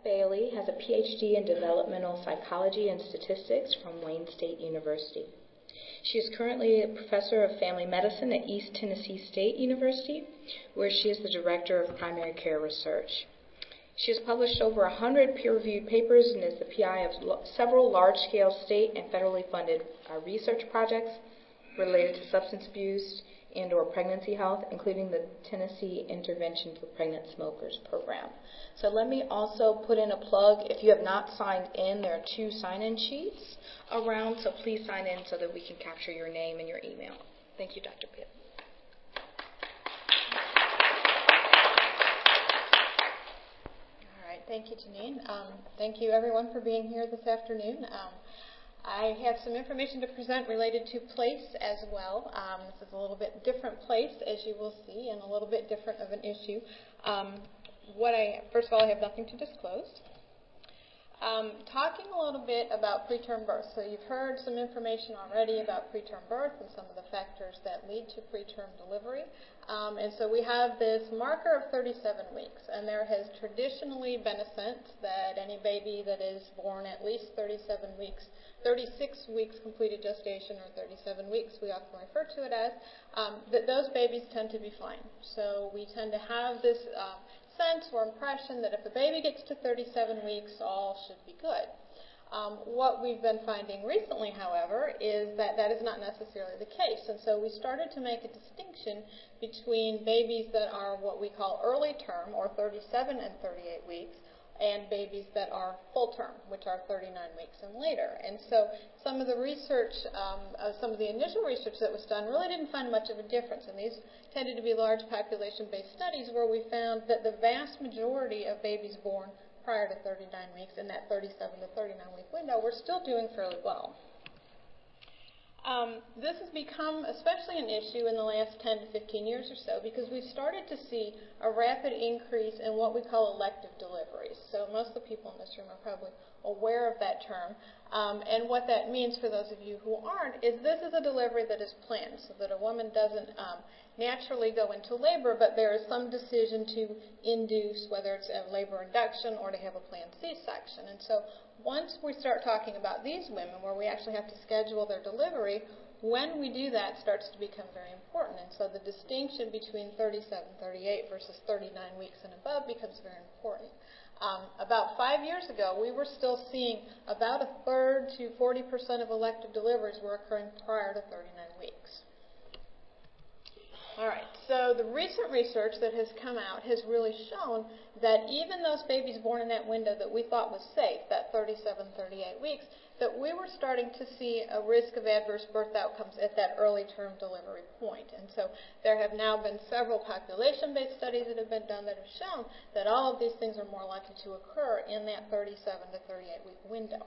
Bailey has a PhD in developmental psychology and statistics from Wayne State University. She is currently a professor of family medicine at East Tennessee State University, where she is the director of primary care research. She has published over 100 peer-reviewed papers and is the PI of several large-scale state and federally funded research projects related to substance abuse and/or pregnancy health, including the Tennessee Intervention for Pregnant Smokers program. So let me also put in a plug. If you have not signed in, there are 2 sign-in sheets around, so please sign in so that we can capture your name and your email. Thank you, Dr. Pitt. All right, thank you, Janine. Thank you, everyone, for being here this afternoon. I have some information to present related to place as well. This is a little bit different place, as you will see, and a little bit different of an issue. First of all, I have nothing to disclose. Talking a little bit about preterm birth. So you've heard some information already about preterm birth and some of the factors that lead to preterm delivery. And so we have this marker of 37 weeks, and there has traditionally been a sense that any baby that is born at least 36 weeks completed gestation, or 37 weeks, we often refer to it as, that those babies tend to be fine. So we tend to have this sense or impression that if a baby gets to 37 weeks, all should be good. What we've been finding recently, however, is that that is not necessarily the case. And so we started to make a distinction between babies that are what we call early term, or 37 and 38 weeks, and babies that are full term, which are 39 weeks and later. And so some of the research, some of the initial research that was done really didn't find much of a difference. And these tended to be large population-based studies where we found that the vast majority of babies born prior to 39 weeks in that 37 to 39 week window were still doing fairly well. This has become especially an issue in the last 10 to 15 years or so, because we've started to see a rapid increase in what we call elective deliveries. So most of the people in this room are probably aware of that term. And what that means for those of you who aren't is this is a delivery that is planned, so that a woman doesn't naturally go into labor, but there is some decision to induce, whether it's a labor induction or to have a planned C-section. And so once we start talking about these women, where we actually have to schedule their delivery, when we do that starts to become very important. And so the distinction between 37, 38 versus 39 weeks and above becomes very important. About 5 years ago, we were still seeing about 1/3 to 40% of elective deliveries were occurring prior to 39 weeks. All right, so the recent research that has come out has really shown that even those babies born in that window that we thought was safe, that 37, 38 weeks, that we were starting to see a risk of adverse birth outcomes at that early term delivery point. And so there have now been several population-based studies that have been done that have shown that all of these things are more likely to occur in that 37 to 38 week window.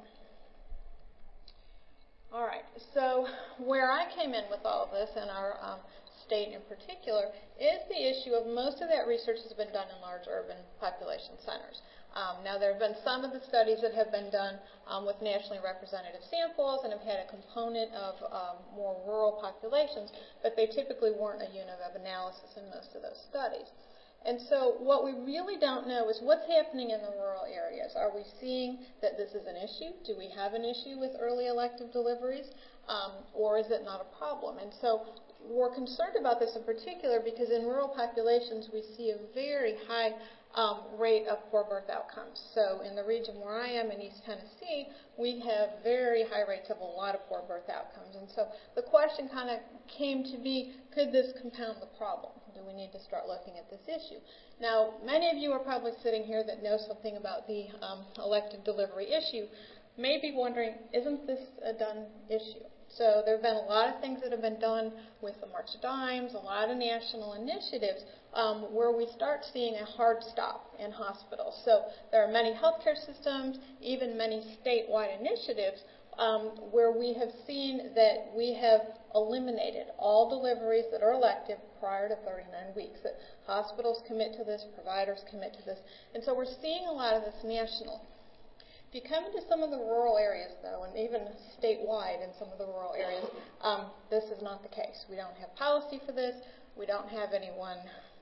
All right, so where I came in with all of this, and our state in particular, is the issue of most of that research has been done in large urban population centers. Now, there have been some of the studies that have been done with nationally representative samples and have had a component of more rural populations, but they typically weren't a unit of analysis in most of those studies. And so what we really don't know is what's happening in the rural areas. Are we seeing that this is an issue? Do we have an issue with early elective deliveries? Or is it not a problem? And so we're concerned about this in particular because in rural populations we see a very high rate of poor birth outcomes. So in the region where I am in East Tennessee, we have very high rates of a lot of poor birth outcomes. And so the question kind of came to be, could this compound the problem? Do we need to start looking at this issue? Now, many of you are probably sitting here that know something about the elective delivery issue, may be wondering, isn't this a done issue? So there have been a lot of things that have been done with the March of Dimes, a lot of national initiatives where we start seeing a hard stop in hospitals. So there are many healthcare systems, even many statewide initiatives where we have seen that we have eliminated all deliveries that are elective prior to 39 weeks, that hospitals commit to this, providers commit to this. And so we're seeing a lot of this nationally. If you come into some of the rural areas, though, and even statewide in some of the rural areas, this is not the case. We don't have policy for this. We don't have anyone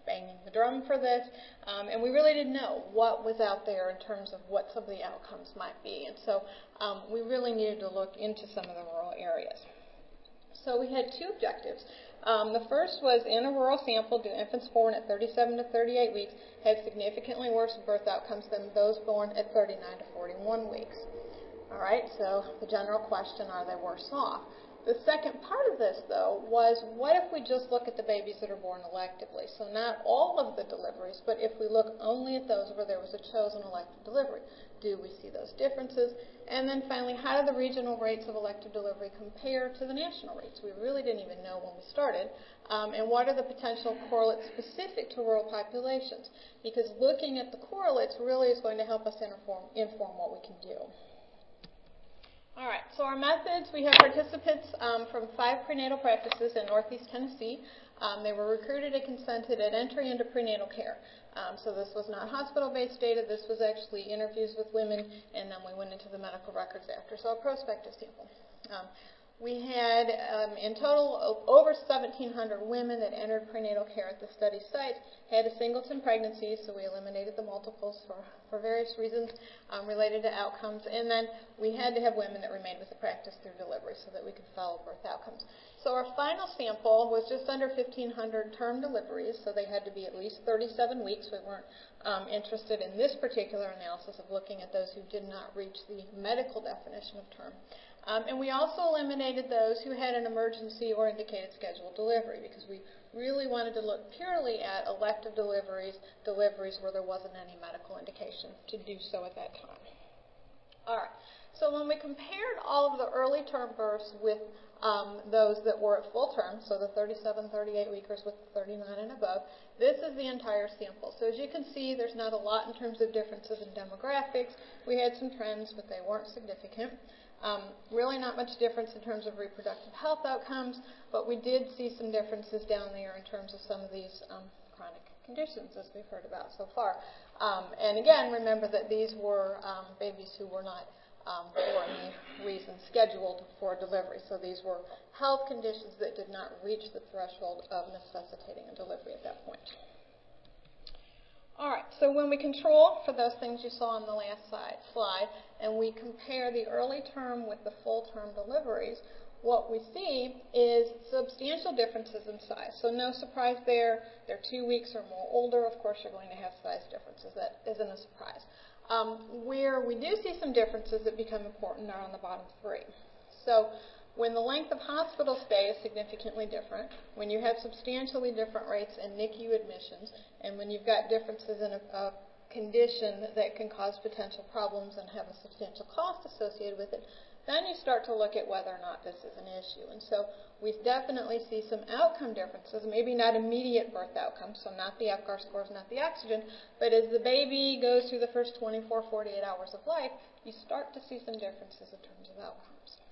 banging the drum for this, and we really didn't know what was out there in terms of what some of the outcomes might be. And so we really needed to look into some of the rural areas. So we had two objectives. The first was, in a rural sample, do infants born at 37 to 38 weeks have significantly worse birth outcomes than those born at 39 to 41 weeks? All right, so the general question, are they worse off? The second part of this, though, was what if we just look at the babies that are born electively? So not all of the deliveries, but if we look only at those where there was a chosen elective delivery, do we see those differences? And then finally, how do the regional rates of elective delivery compare to the national rates? We really didn't even know when we started. And what are the potential correlates specific to rural populations? Because looking at the correlates really is going to help us inform what we can do. All right, so our methods, we have participants from 5 prenatal practices in Northeast Tennessee. They were recruited and consented at entry into prenatal care. So this was not hospital-based data. This was actually interviews with women, and then we went into the medical records after. So a prospective sample. We had, in total, over 1,700 women that entered prenatal care at the study site, had a singleton pregnancy, so we eliminated the multiples for various reasons related to outcomes. And then we had to have women that remained with the practice through delivery so that we could follow birth outcomes. So our final sample was just under 1,500 term deliveries, so they had to be at least 37 weeks. We weren't interested in this particular analysis of looking at those who did not reach the medical definition of term. And we also eliminated those who had an emergency or indicated scheduled delivery because we really wanted to look purely at elective deliveries where there wasn't any medical indication to do so at that time. All right. So when we compared all of the early term births with those that were at full term, so the 37, 38 weekers with 39 and above, this is the entire sample. So as you can see, there's not a lot in terms of differences in demographics. We had some trends, but they weren't significant. Really not much difference in terms of reproductive health outcomes, but we did see some differences down there in terms of some of these chronic conditions, as we've heard about so far. And again, remember that these were babies who were not, for any reason, scheduled for delivery. So these were health conditions that did not reach the threshold of necessitating a delivery at that point. All right, so when we control for those things you saw on the last slide, and we compare the early term with the full term deliveries, what we see is substantial differences in size. So no surprise there. They're 2 weeks or more older. Of course, you're going to have size differences. That isn't a surprise. Where we do see some differences that become important are on the bottom 3. So when the length of hospital stay is significantly different, when you have substantially different rates in NICU admissions, and when you've got differences in a condition that can cause potential problems and have a substantial cost associated with it, then you start to look at whether or not this is an issue. And so we definitely see some outcome differences, maybe not immediate birth outcomes, so not the FGAR scores, not the oxygen, but as the baby goes through the first 24, 48 hours of life, you start to see some differences in terms of outcomes.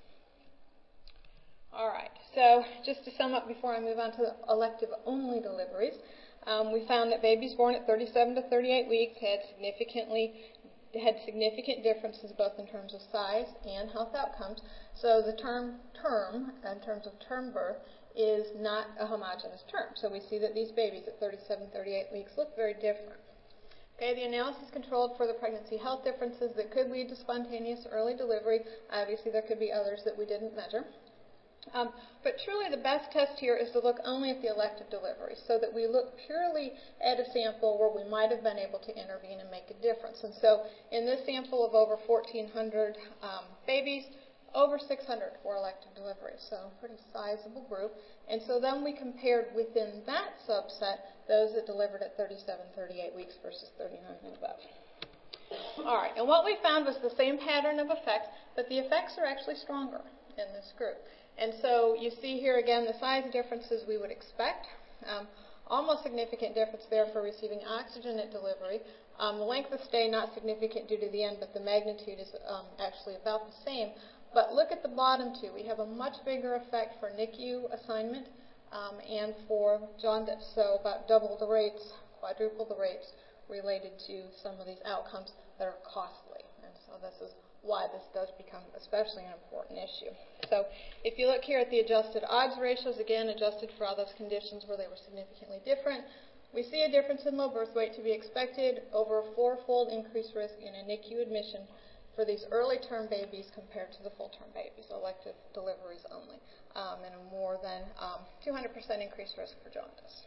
All right, so just to sum up before I move on to the elective-only deliveries, we found that babies born at 37 to 38 weeks had significant differences both in terms of size and health outcomes. So the term in terms of term birth is not a homogeneous term. So we see that these babies at 37, 38 weeks look very different. Okay, the analysis controlled for the pregnancy health differences that could lead to spontaneous early delivery. Obviously, there could be others that we didn't measure. But truly the best test here is to look only at the elective delivery so that we look purely at a sample where we might have been able to intervene and make a difference. And so in this sample of over 1,400 babies, over 600 were elective deliveries, so a pretty sizable group. And so then we compared within that subset those that delivered at 37, 38 weeks versus 39 and above. All right, and what we found was the same pattern of effects, but the effects are actually stronger in this group. And so you see here again the size differences we would expect. Almost significant difference there for receiving oxygen at delivery. The length of stay not significant due to the end, but the magnitude is actually about the same. But look at the bottom two. We have a much bigger effect for NICU assignment and for jaundice. So about double the rates, quadruple the rates related to some of these outcomes that are costly. And so this is why this does become especially an important issue. So if you look here at the adjusted odds ratios, again, adjusted for all those conditions where they were significantly different, We see a difference in low birth weight to be expected, over a 4-fold increased risk in a NICU admission for these early-term babies compared to the full-term babies, elective deliveries only, and a more than 200% increased risk for jaundice.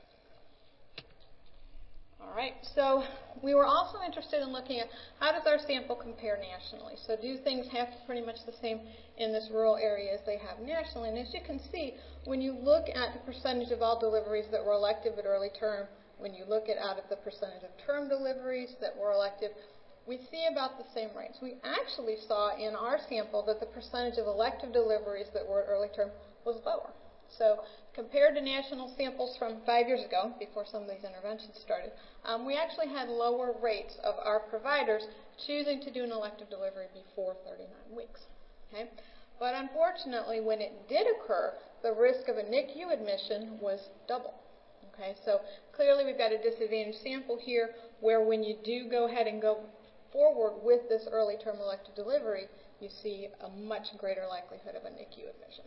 All right, so we were also interested in looking at how does our sample compare nationally. So do things have pretty much the same in this rural area as they have nationally? And as you can see, when you look at the percentage of all deliveries that were elective at early term, when you look at out of the percentage of term deliveries that were elective, we see about the same rates. We actually saw in our sample that the percentage of elective deliveries that were at early term was lower. So compared to national samples from 5 years ago, before some of these interventions started, we actually had lower rates of our providers choosing to do an elective delivery before 39 weeks. Okay? But unfortunately, when it did occur, the risk of a NICU admission was double. Okay? So clearly we've got a disadvantaged sample here where when you do go ahead and go forward with this early term elective delivery, you see a much greater likelihood of a NICU admission.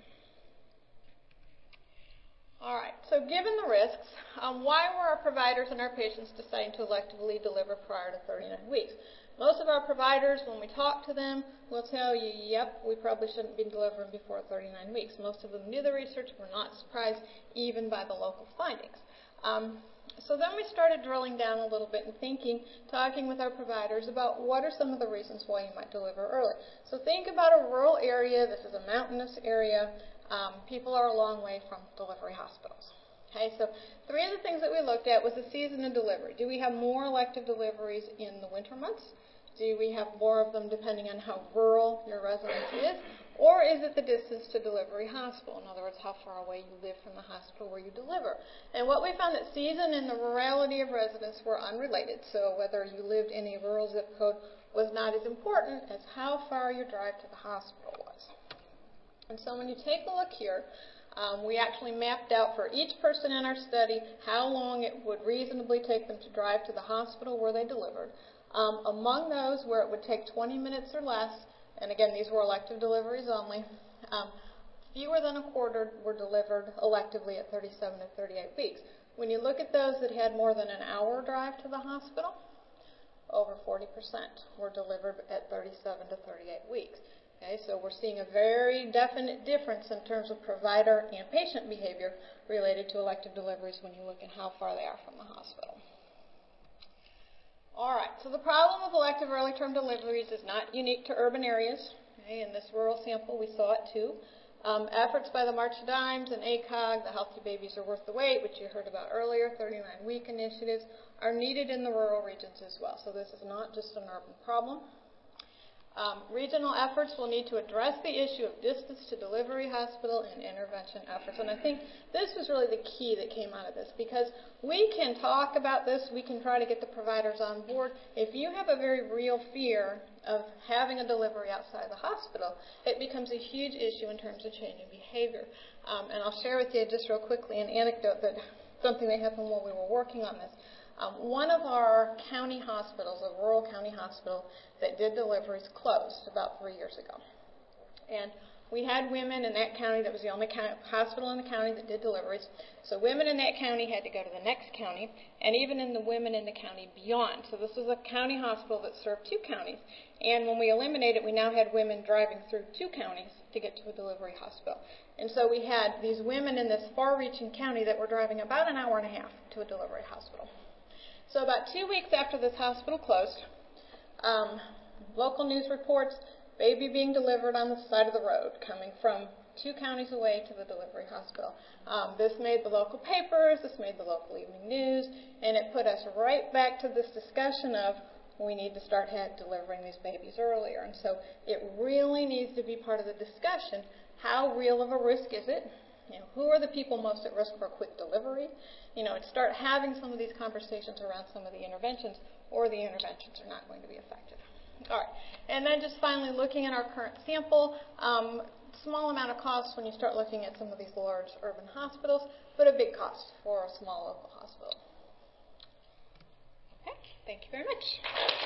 All right, so given the risks, why were our providers and our patients deciding to electively deliver prior to 39 weeks? Most of our providers, when we talk to them, will tell you, yep, we probably shouldn't be delivering before 39 weeks. Most of them knew the research, were not surprised even by the local findings. So then we started drilling down a little bit and talking with our providers about what are some of the reasons why you might deliver early. So think about a rural area. This is a mountainous area. People are a long way from delivery hospitals. Okay, so 3 of the things that we looked at was the season of delivery. Do we have more elective deliveries in the winter months? Do we have more of them depending on how rural your residence is? Or is it the distance to delivery hospital? In other words, how far away you live from the hospital where you deliver. And what we found that season and the rurality of residence were unrelated. So whether you lived in a rural zip code was not as important as how far your drive to the hospital was. And so when you take a look here, we actually mapped out for each person in our study how long it would reasonably take them to drive to the hospital where they delivered. Among those where it would take 20 minutes or less, and again, these were elective deliveries only, fewer than a quarter were delivered electively at 37 to 38 weeks. When you look at those that had more than an hour drive to the hospital, over 40% were delivered at 37 to 38 weeks. Okay, so we're seeing a very definite difference in terms of provider and patient behavior related to elective deliveries when you look at how far they are from the hospital. All right, so the problem with elective early term deliveries is not unique to urban areas. Okay, in this rural sample, we saw it too. Efforts by the March of Dimes and ACOG, the Healthy Babies Are Worth the Wait, which you heard about earlier, 39-week initiatives, are needed in the rural regions as well. So this is not just an urban problem. Regional efforts will need to address the issue of distance to delivery hospital and intervention efforts. And I think this was really the key that came out of this, because we can talk about this, we can try to get the providers on board. If you have a very real fear of having a delivery outside the hospital, it becomes a huge issue in terms of changing behavior. And I'll share with you just real quickly an anecdote that something that happened while we were working on this. One of our county hospitals, a rural county hospital that did deliveries, closed about 3 years ago. And we had women in that county, that was the only hospital in the county that did deliveries. So women in that county had to go to the next county, and even in the women in the county beyond. So this was a county hospital that served 2 counties. And when we eliminated, we now had women driving through 2 counties to get to a delivery hospital. And so we had these women in this far-reaching county that were driving about an hour and a half to a delivery hospital. So about 2 weeks after this hospital closed, local news reports baby being delivered on the side of the road, coming from 2 counties away to the delivery hospital. This made the local papers, this made the local evening news, and it put us right back to this discussion of we need to start delivering these babies earlier. And so it really needs to be part of the discussion. How real of a risk is it? Who are the people most at risk for a quick delivery? And start having some of these conversations around some of the interventions, or the interventions are not going to be effective. All right. And then just finally looking at our current sample, small amount of cost when you start looking at some of these large urban hospitals, but a big cost for a small local hospital. Okay. Thank you very much.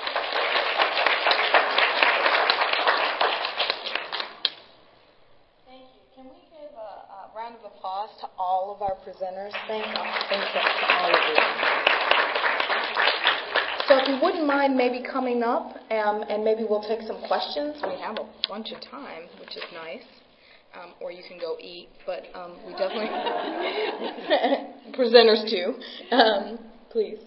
Can we give a round of applause to all of our presenters? Thank you to all of you. So if you wouldn't mind maybe coming up, and maybe we'll take some questions. We have a bunch of time, which is nice. Or you can go eat, but we definitely presenters too. Please.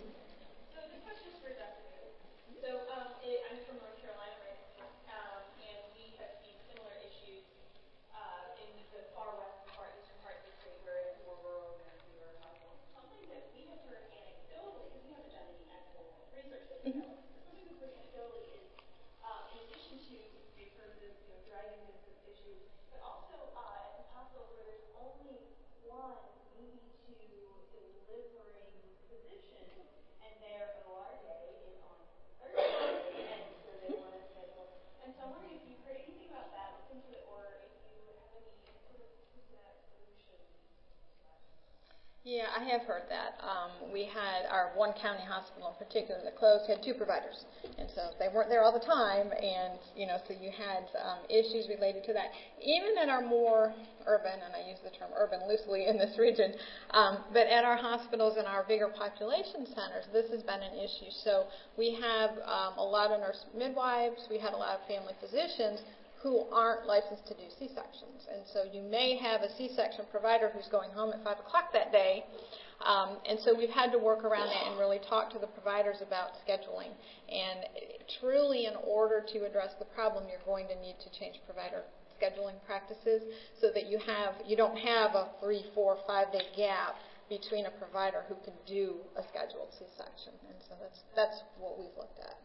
Yeah, I have heard that. We had our one county hospital in particular that closed had 2 providers, and so they weren't there all the time, and so you had issues related to that. Even at our more urban, and I use the term urban loosely in this region, but at our hospitals and our bigger population centers, this has been an issue. So we have a lot of nurse midwives, we had a lot of family physicians who aren't licensed to do C-sections. And so you may have a C-section provider who's going home at 5 o'clock that day. And so we've had to work around that and really talk to the providers about scheduling. And truly, in order to address the problem, you're going to need to change provider scheduling practices so that you don't have a 3, 4, 5-day gap between a provider who can do a scheduled C-section. And so that's what we've looked at.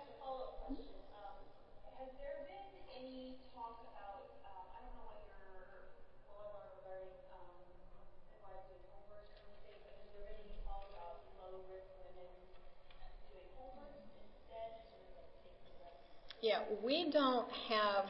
Yeah, we don't have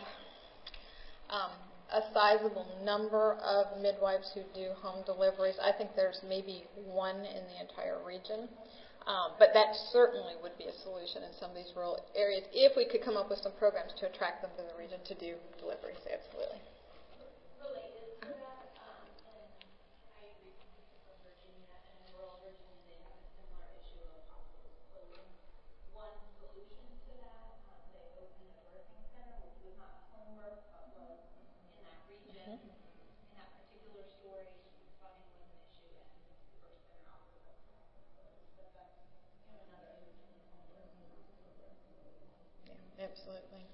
a sizable number of midwives who do home deliveries. I think there's maybe 1 in the entire region. But that certainly would be a solution in some of these rural areas if we could come up with some programs to attract them to the region to do deliveries. Absolutely. Related to that, and I agree from Virginia, and in rural Virginia they have a similar issue of hospitals closing. One solution to that, they opened a birthing center, which was not home birth, but was in that region. In that particular story, funding was an issue, and the birth center also got closed. But that's another issue between home birth and hospital birth. Yeah, absolutely.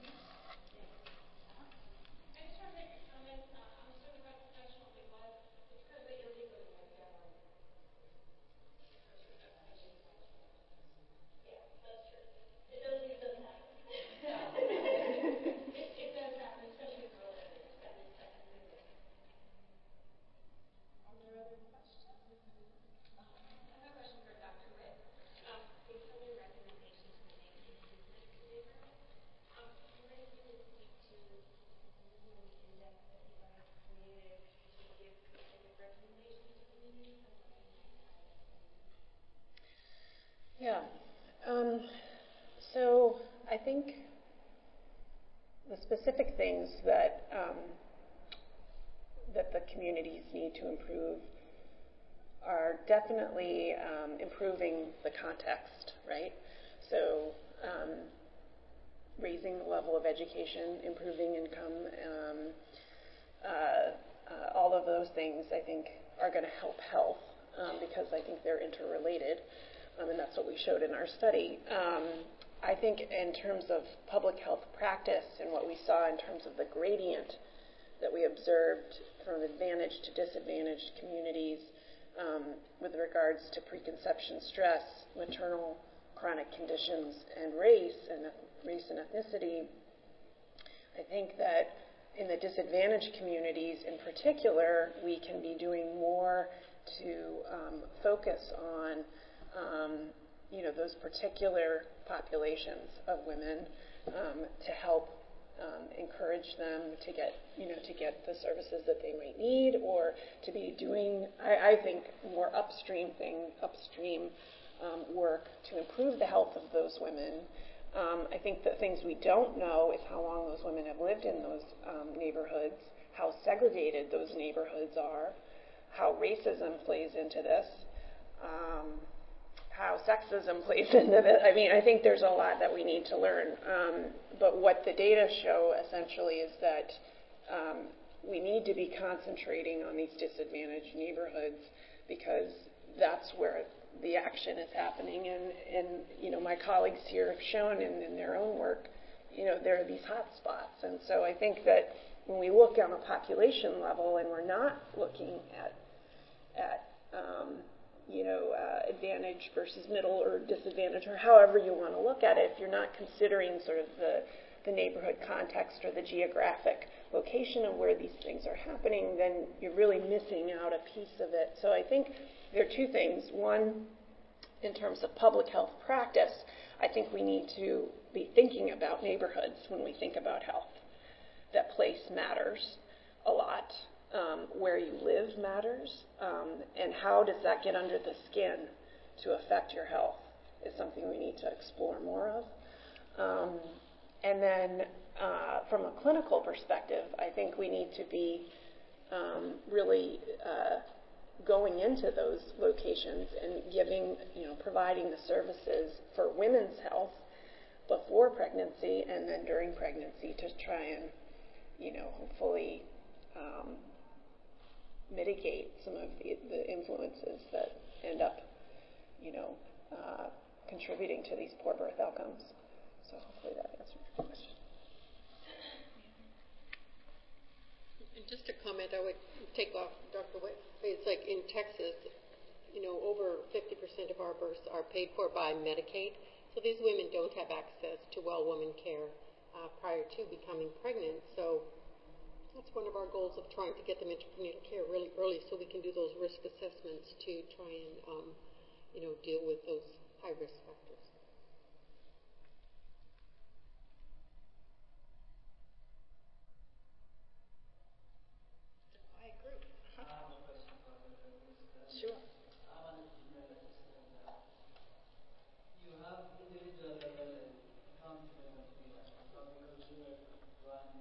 Yeah. So I think the specific things that that the communities need to improve are definitely improving the context, right? So raising the level of education, improving income, all of those things I think are going to help health because I think they're interrelated. And that's what we showed in our study. I think in terms of public health practice and what we saw in terms of the gradient that we observed from advantaged to disadvantaged communities with regards to preconception stress, maternal chronic conditions, and race and ethnicity, I think that in the disadvantaged communities in particular, we can be doing more to focus on those particular populations of women to help encourage them to get the services that they might need, or to be doing, I think, more upstream work to improve the health of those women. I think the things we don't know is how long those women have lived in those neighborhoods, how segregated those neighborhoods are, how racism plays into this. how sexism plays into this. I mean, I think there's a lot that we need to learn. But what the data show essentially is that we need to be concentrating on these disadvantaged neighborhoods because that's where the action is happening. And you know, my colleagues here have shown in their own work, you know, there are these hot spots. And so I think that when we look on a population level and we're not looking at advantage versus middle or disadvantage, or however you want to look at it, if you're not considering sort of the neighborhood context or the geographic location of where these things are happening, then you're really missing out a piece of it. So I think there are two things. One, in terms of public health practice, I think we need to be thinking about neighborhoods when we think about health. That place matters a lot. Where you live matters, and how does that get under the skin to affect your health is something we need to explore more of. And then from a clinical perspective, I think we need to be really going into those locations and providing the services for women's health before pregnancy and then during pregnancy to try and, hopefully mitigate some of the influences that end up, contributing to these poor birth outcomes. So hopefully that answers your question. And just a comment, I would take off Dr. White. It's like in Texas, over 50% of our births are paid for by Medicaid. So these women don't have access to well-woman care prior to becoming pregnant. So that's one of our goals of trying to get them into prenatal care really early so we can do those risk assessments to try and, deal with those high-risk factors. I agree. Sure. You have individual level and country level data. Some consumer run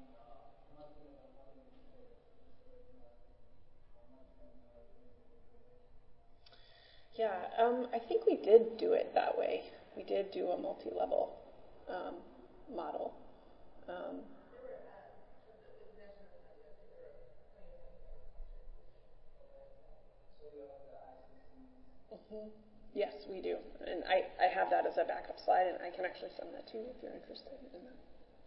Yeah, I think we did do it that way. We did do a multi-level model. Mm-hmm. Yes, we do. And I have that as a backup slide, and I can actually send that to you if you're interested in that.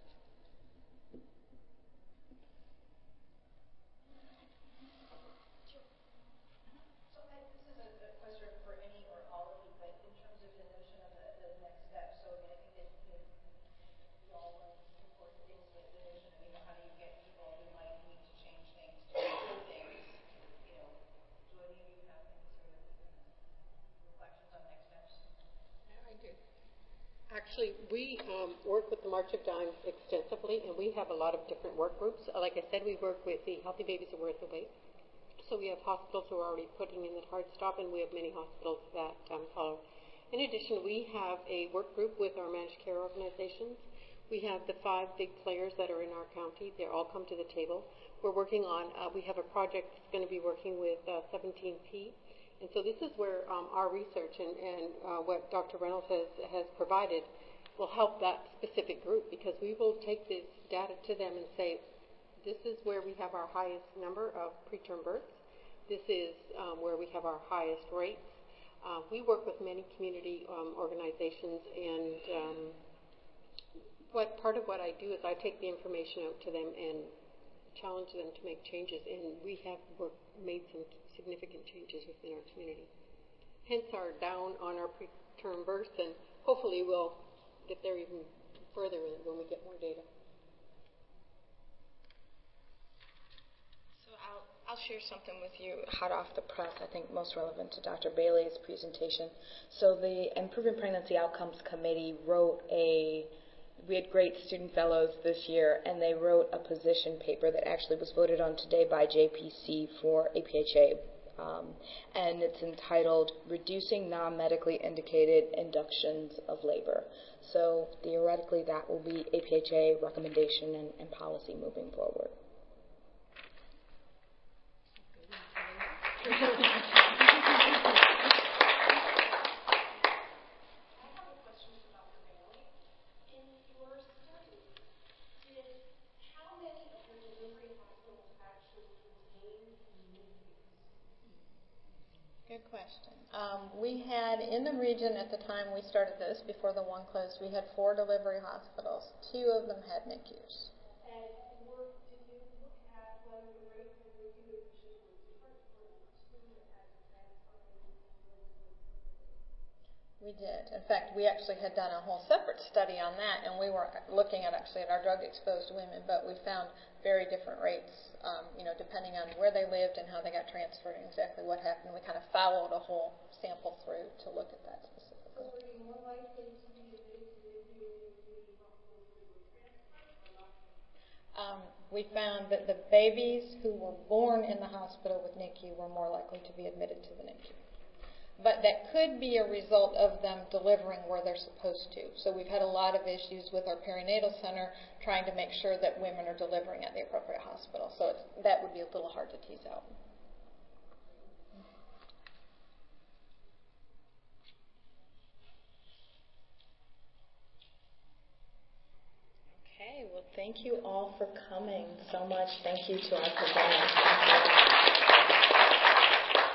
Actually, we work with the March of Dimes extensively, and we have a lot of different work groups. Like I said, we work with the Healthy Babies Are Worth the Wait. So we have hospitals who are already putting in the hard stop, and we have many hospitals that follow. In addition, we have a work group with our managed care organizations. We have the 5 big players that are in our county. They all come to the table. We're working on, we have a project that's going to be working with 17P. And so this is where our research and what Dr. Reynolds has provided will help that specific group, because we will take this data to them and say, this is where we have our highest number of preterm births. This is where we have our highest rates. We work with many community organizations, and part of what I do is I take the information out to them and challenge them to make changes, and we have made some significant changes within our community. Hence our down on our preterm births, and hopefully we'll get there even further when we get more data. So I'll share something with you hot off the press, I think most relevant to Dr. Bailey's presentation. So the Improving Pregnancy Outcomes Committee we had great student fellows this year, and they wrote a position paper that actually was voted on today by JPC for APHA, and it's entitled Reducing Non-Medically Indicated Inductions of Labor. So theoretically that will be APHA recommendation and policy moving forward. Good question. We had, in the region at the time we started this, before the one closed, we had 4 delivery hospitals. 2 of them had NICUs. And did you look at whether the rates of NICU admissions were different for the 2 that had the transplant and We did. In fact, we actually had done a whole separate study on that, and we were looking at our drug-exposed women, but we found very different rates, depending on where they lived and how they got transferred and exactly what happened. We kind of followed a whole sample through to look at that specifically. So were you more likely to be admitted to NICU in the hospitals who were transferred or not? We found that the babies who were born in the hospital with NICU were more likely to be admitted to the NICU. But that could be a result of them delivering where they're supposed to. So we've had a lot of issues with our perinatal center trying to make sure that women are delivering at the appropriate hospital. So that would be a little hard to tease out. Okay, well, thank you all for coming so much. Thank you to our presenters.